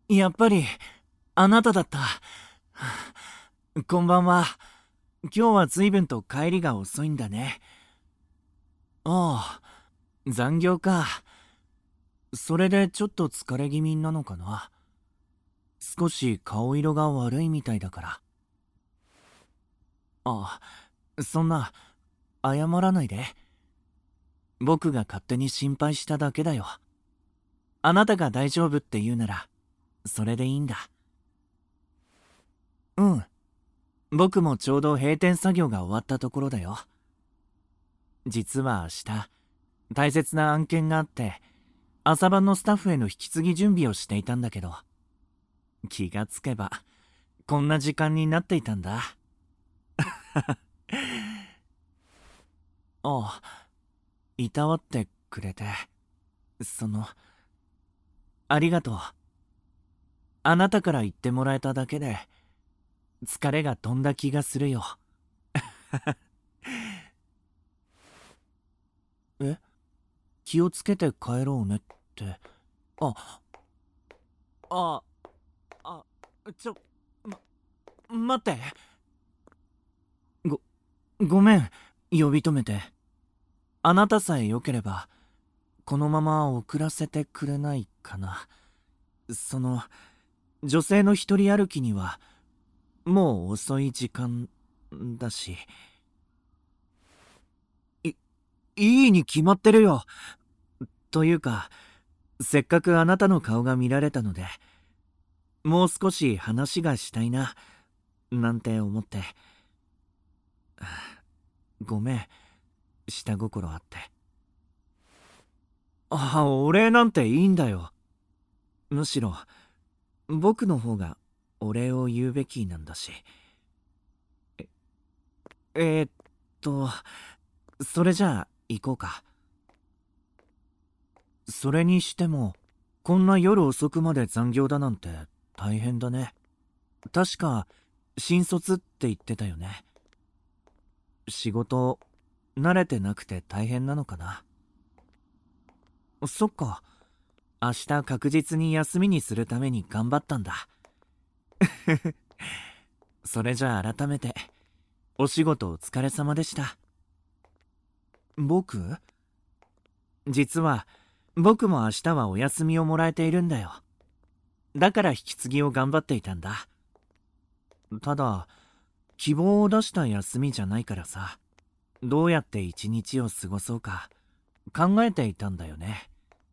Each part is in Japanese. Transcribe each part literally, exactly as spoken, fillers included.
やっぱり、あなただった。こんばんは。今日は随分と帰りが遅いんだね。ああ、残業か。それでちょっと疲れ気味なのかな。少し顔色が悪いみたいだから。ああ、そんな、謝らないで。僕が勝手に心配しただけだよ。あなたが大丈夫って言うなら、それでいいんだ。うん。僕もちょうど閉店作業が終わったところだよ。実は明日、大切な案件があって、朝晩のスタッフへの引き継ぎ準備をしていたんだけど、気がつけば、こんな時間になっていたんだ。ああ、いたわってくれて、その、ありがとう。あなたから言ってもらえただけで、疲れが飛んだ気がするよ。え、気をつけて帰ろうねって。あ、あ、あ、ちょ、ま、待って。ご、ごめん、呼び止めて。あなたさえよければ、このまま遅らせてくれないかな。その、女性の一人歩きには、もう遅い時間だし。い、いいに決まってるよ。というか、せっかくあなたの顔が見られたので、もう少し話がしたいな、なんて思って。ごめん、下心あって。あ、お礼なんていいんだよ。むしろ、僕の方がお礼を言うべきなんだし。えーっと、それじゃあ行こうか。それにしても、こんな夜遅くまで残業だなんて大変だね。確か、新卒って言ってたよね。仕事、慣れてなくて大変なのかな。そっか。明日確実に休みにするために頑張ったんだ。それじゃあ改めて、お仕事お疲れ様でした。僕実は、僕も明日はお休みをもらえているんだよ。だから引き継ぎを頑張っていたんだ。ただ、希望を出した休みじゃないからさ、どうやって一日を過ごそうか考えていたんだよね。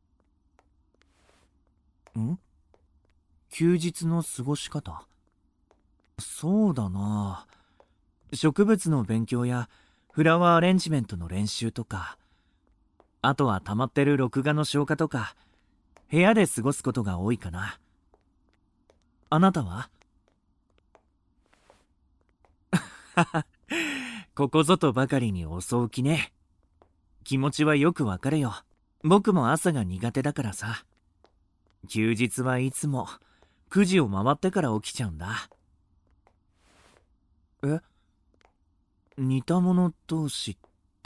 ん休日の過ごし方。そうだな。植物の勉強やフラワーアレンジメントの練習とか、あとは溜まってる録画の消化とか、部屋で過ごすことが多いかな。あなたは？ここぞとばかりに遅起きね。気持ちはよくわかるよ。僕も朝が苦手だからさ。休日はいつもくじを回ってから起きちゃうんだ。え、似た者同士って。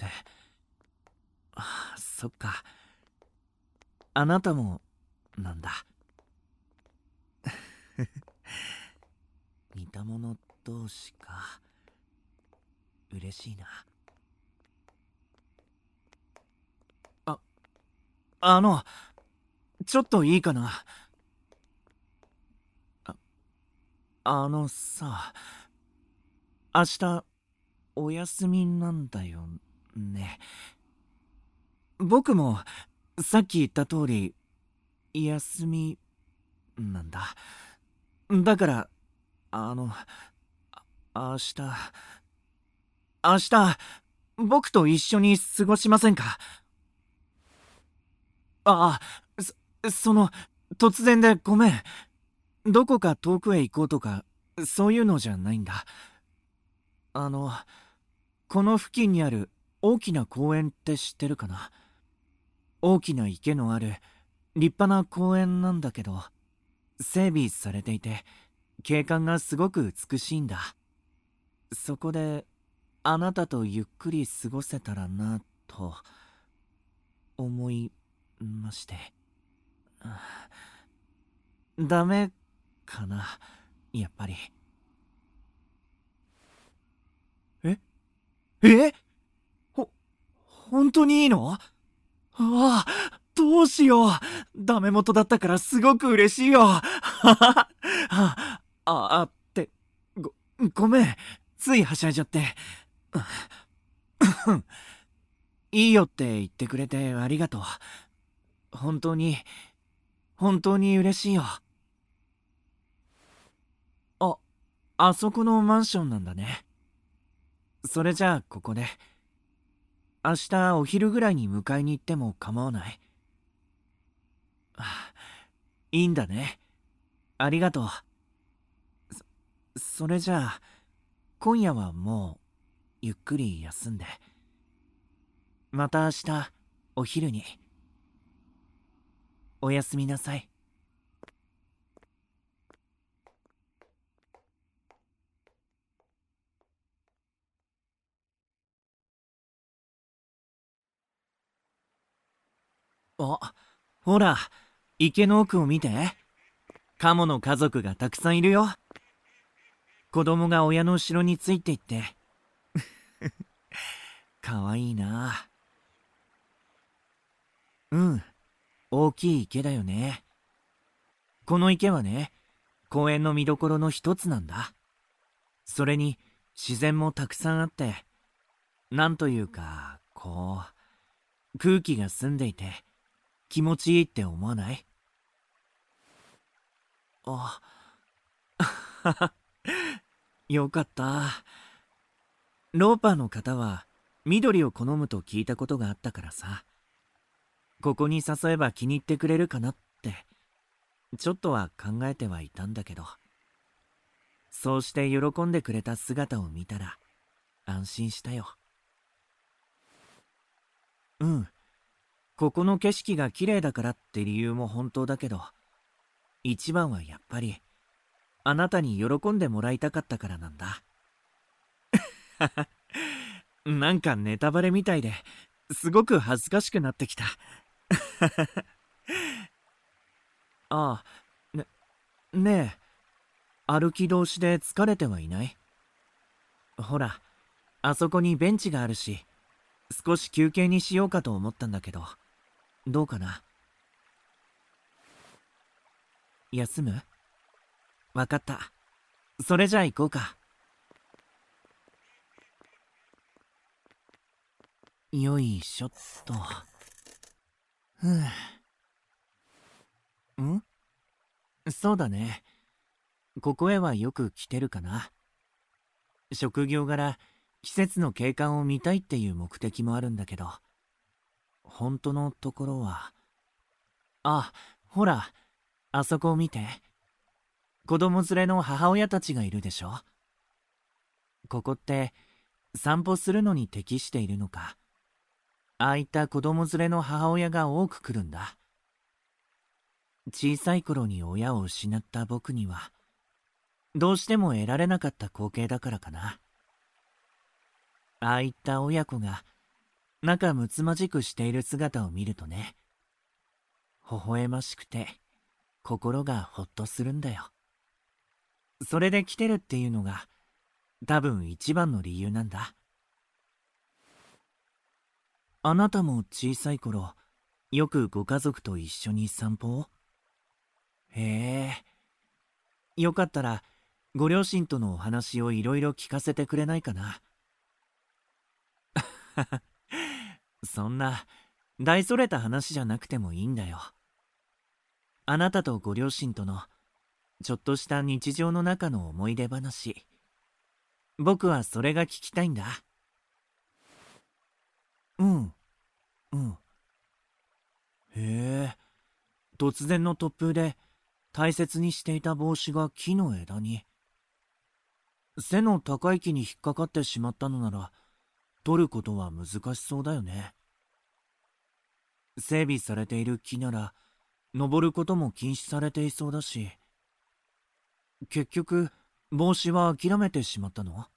ああ、そっか。あなたもなんだ。似た者同士か。嬉しいな。あ、あの、ちょっといいかな。あ、あのさ、明日お休みなんだよね。僕もさっき言った通り休みなんだ。だから、あの、あ明日、明日、僕と一緒に過ごしませんか？ああ、そ、その、突然でごめん。どこか遠くへ行こうとか、そういうのじゃないんだ。あの、この付近にある大きな公園って知ってるかな？大きな池のある立派な公園なんだけど、整備されていて、景観がすごく美しいんだ。そこで、あなたとゆっくり過ごせたらな、と思いまして。 ダメかな、やっぱり。ええほ、本当にいいの？ああ、どうしよう。ダメ元だったからすごく嬉しいよ。はははあ、あ、って、ご、ごめん。ついはしゃいじゃって。いいよって言ってくれてありがとう。本当に、本当に嬉しいよ。あ、あそこのマンションなんだね。それじゃあここで。明日お昼ぐらいに迎えに行っても構わない？はあ、いいんだね。ありがとう。そ、それじゃあ、今夜はもう、ゆっくり休んで。また明日、お昼に。おやすみなさい。あ、ほら、池の奥を見て。カモの家族がたくさんいるよ。子供が親の後ろについていって。かわいいな。うん、大きい池だよね。この池はね、公園の見どころの一つなんだ。それに自然もたくさんあって、なんというか、こう、空気が澄んでいて気持ちいいって思わない？あ、よかった。ローパーの方は緑を好むと聞いたことがあったからさ、ここに誘えば気に入ってくれるかなってちょっとは考えてはいたんだけど、そうして喜んでくれた姿を見たら安心したよ。うん、ここの景色が綺麗だからって理由も本当だけど、一番はやっぱりあなたに喜んでもらいたかったからなんだ。なんかネタバレみたいですごく恥ずかしくなってきた。ああ、ね、ねえ、歩き通しで疲れてはいない？ほら、あそこにベンチがあるし、少し休憩にしようかと思ったんだけど、どうかな？休む？わかった。それじゃあ行こうか。よいしょっと。ふうんそうだね。ここへはよく来てるかな。職業柄、季節の景観を見たいっていう目的もあるんだけど、本当のところは、あ、ほら、あそこを見て。子供連れの母親たちがいるでしょ。ここって散歩するのに適しているのか。ああいった子供連れの母親が多く来るんだ。小さい頃に親を失った僕にはどうしても得られなかった光景だからかな。ああいった親子が仲睦まじくしている姿を見るとね、微笑ましくて心がほっとするんだよ。それで来てるっていうのが多分一番の理由なんだ。あなたも小さい頃、よくご家族と一緒に散歩を？へえ、よかったらご両親とのお話をいろいろ聞かせてくれないかな。そんな大それた話じゃなくてもいいんだよ。あなたとご両親とのちょっとした日常の中の思い出話、僕はそれが聞きたいんだ。うん、うん。へえ、突然の突風で大切にしていた帽子が木の枝に。背の高い木に引っかかってしまったのなら取ることは難しそうだよね。整備されている木なら登ることも禁止されていそうだし、結局帽子は諦めてしまったの？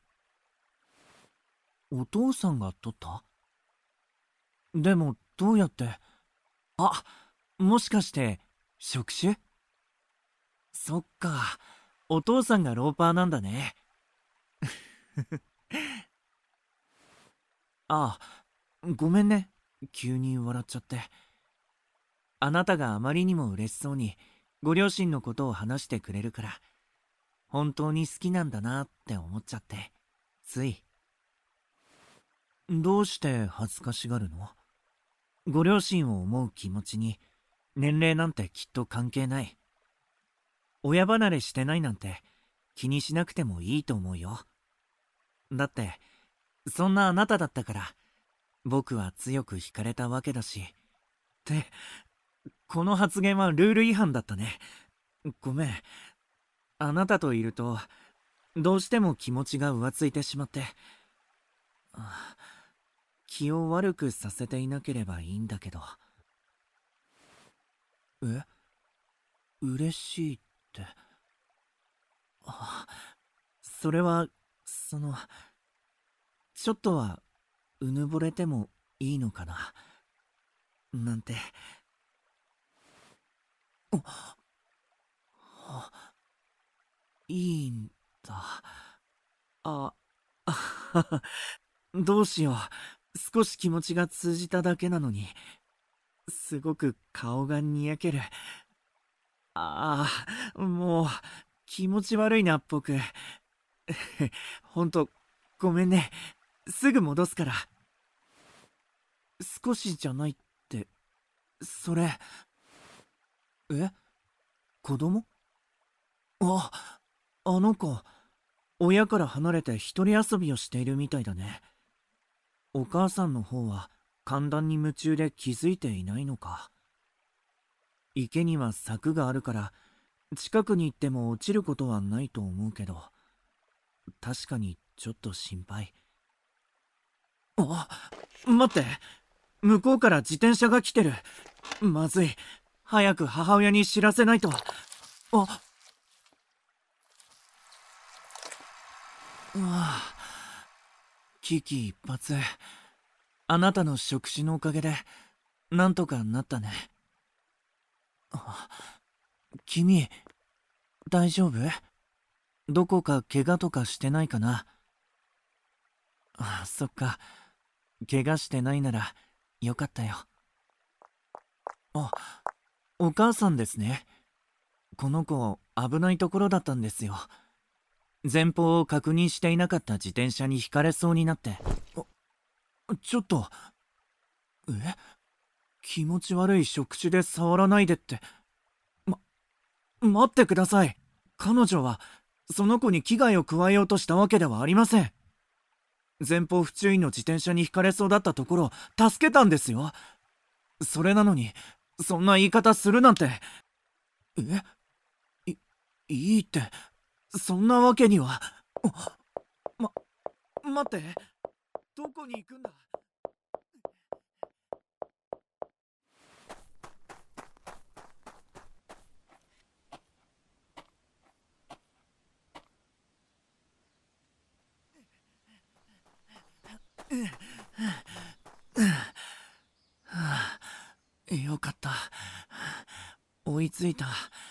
お父さんが取った？でもどうやって？あ、もしかして触手？ そっか、お父さんがローパーなんだね。ああ、ごめんね。急に笑っちゃって。あなたがあまりにも嬉しそうにご両親のことを話してくれるから、本当に好きなんだなって思っちゃって、つい。どうして恥ずかしがるの？ご両親を思う気持ちに年齢なんてきっと関係ない。親離れしてないなんて気にしなくてもいいと思うよ。だってそんなあなただったから僕は強く惹かれたわけだし。って、この発言はルール違反だったね。ごめん。あなたといるとどうしても気持ちが浮ついてしまって。あ、気を悪くさせていなければいいんだけど。え、嬉しいって。あ、それはそのちょっとはうぬぼれてもいいのかななんて。あ、あ、いいんだ。あ、あ、どうしよう。少し気持ちが通じただけなのに、すごく顔がにやける。ああ、もう、気持ち悪いな、僕。ほんと、ごめんね。すぐ戻すから。少しじゃないって、それ、え、子供？あ、あの子、親から離れて一人遊びをしているみたいだね。お母さんの方は寒暖に夢中で気づいていないのか。池には柵があるから近くに行っても落ちることはないと思うけど、確かにちょっと心配。あ、待って、向こうから自転車が来てる。まずい、早く母親に知らせないと。あ、うわ、危機一髪。あなたの触手のおかげでなんとかなったね。あ、君大丈夫？どこか怪我とかしてないかな？あ、そっか、怪我してないならよかったよ。あ、お母さんですね。この子危ないところだったんですよ。前方を確認していなかった自転車にひかれそうになって。あ、ちょっと、え、気持ち悪い触手で触らないでって。ま、待ってください。彼女はその子に危害を加えようとしたわけではありません。前方不注意の自転車にひかれそうだったところを助けたんですよ。それなのにそんな言い方するなんて。え、い、いいって、そんなわけには。ま、待って、どこに行くんだ？はあ、よかった。追いついた。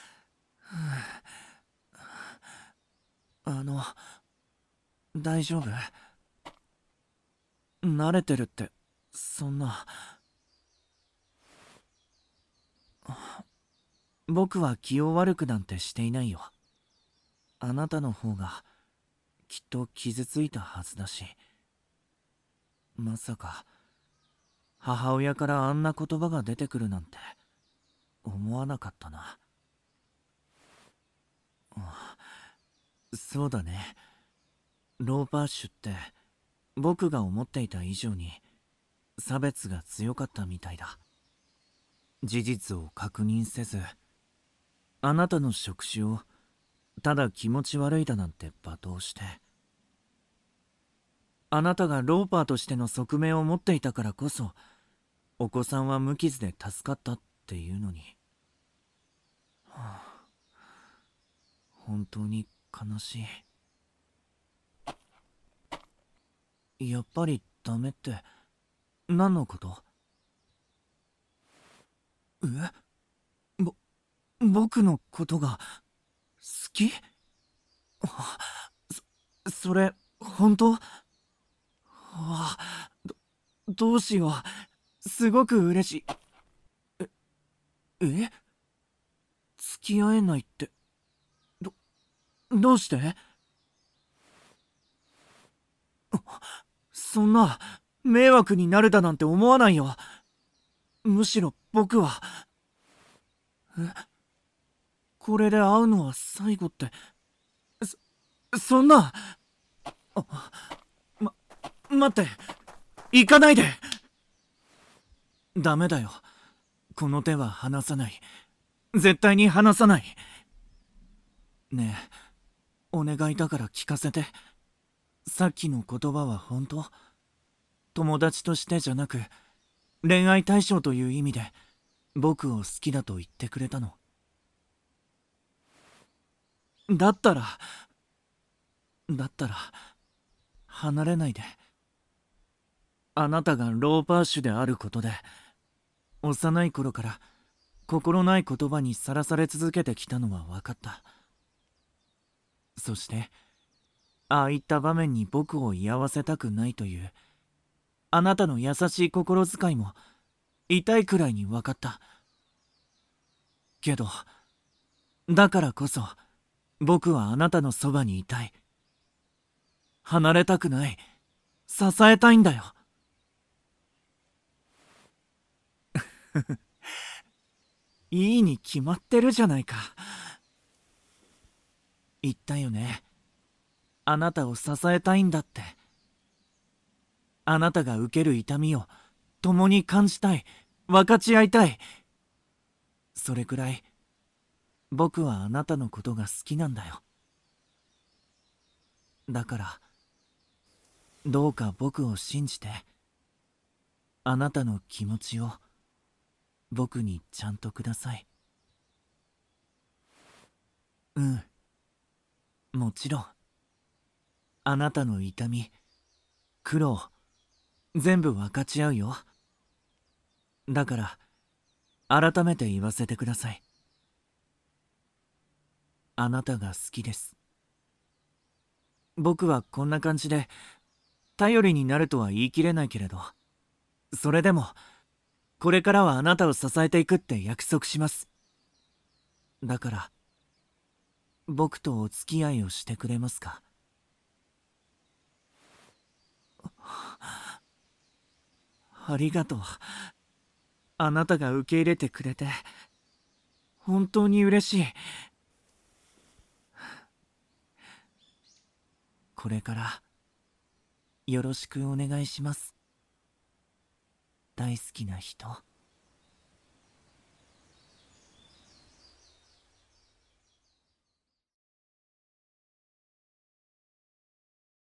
あの、大丈夫？慣れてるって、そんな。僕は気を悪くなんてしていないよ。あなたの方がきっと傷ついたはずだし。まさか母親からあんな言葉が出てくるなんて思わなかったな。あ、そうだね。ローパーシュって僕が思っていた以上に差別が強かったみたいだ。事実を確認せず、あなたの触手をただ気持ち悪いだなんて罵倒して。あなたがローパーとしての側面を持っていたからこそお子さんは無傷で助かったっていうのに、はあ、本当に悲しい。やっぱりダメって何のこと？え、ぼ僕のことがき？そ、それ、本当？わあ、ど、どうしよう。すごく嬉しい。え、え付き合えないって、ど、どうして？そんな、迷惑になるだなんて思わないよ。むしろ僕は、え、これで会うのは最後って、そ、そんな、ま、待って、行かないで。ダメだよ。この手は離さない。絶対に離さない。ねえ、お願いだから聞かせて。さっきの言葉は本当？友達としてじゃなく、恋愛対象という意味で、僕を好きだと言ってくれたの？だったら、だったら、離れないで。あなたがローパーシュであることで、幼い頃から心ない言葉にさらされ続けてきたのは分かった。そして、ああいった場面に僕を居合わせたくないという、あなたの優しい心遣いも痛いくらいに分かった。けど、だからこそ、僕はあなたのそばにいたい。離れたくない。支えたいんだよ。いいに決まってるじゃないか。言ったよね。あなたを支えたいんだって。あなたが受ける痛みを共に感じたい。分かち合いたい。それくらい、僕はあなたのことが好きなんだよ。だから、どうか僕を信じて、あなたの気持ちを僕にちゃんとください。うん、もちろん。あなたの痛み、苦労、全部分かち合うよ。だから、改めて言わせてください。あなたが好きです。僕はこんな感じで、頼りになるとは言い切れないけれど、それでも、これからはあなたを支えていくって約束します。だから、僕とお付き合いをしてくれますか？ありがとう。あなたが受け入れてくれて、本当に嬉しい。これから、よろしくお願いします。大好きな人。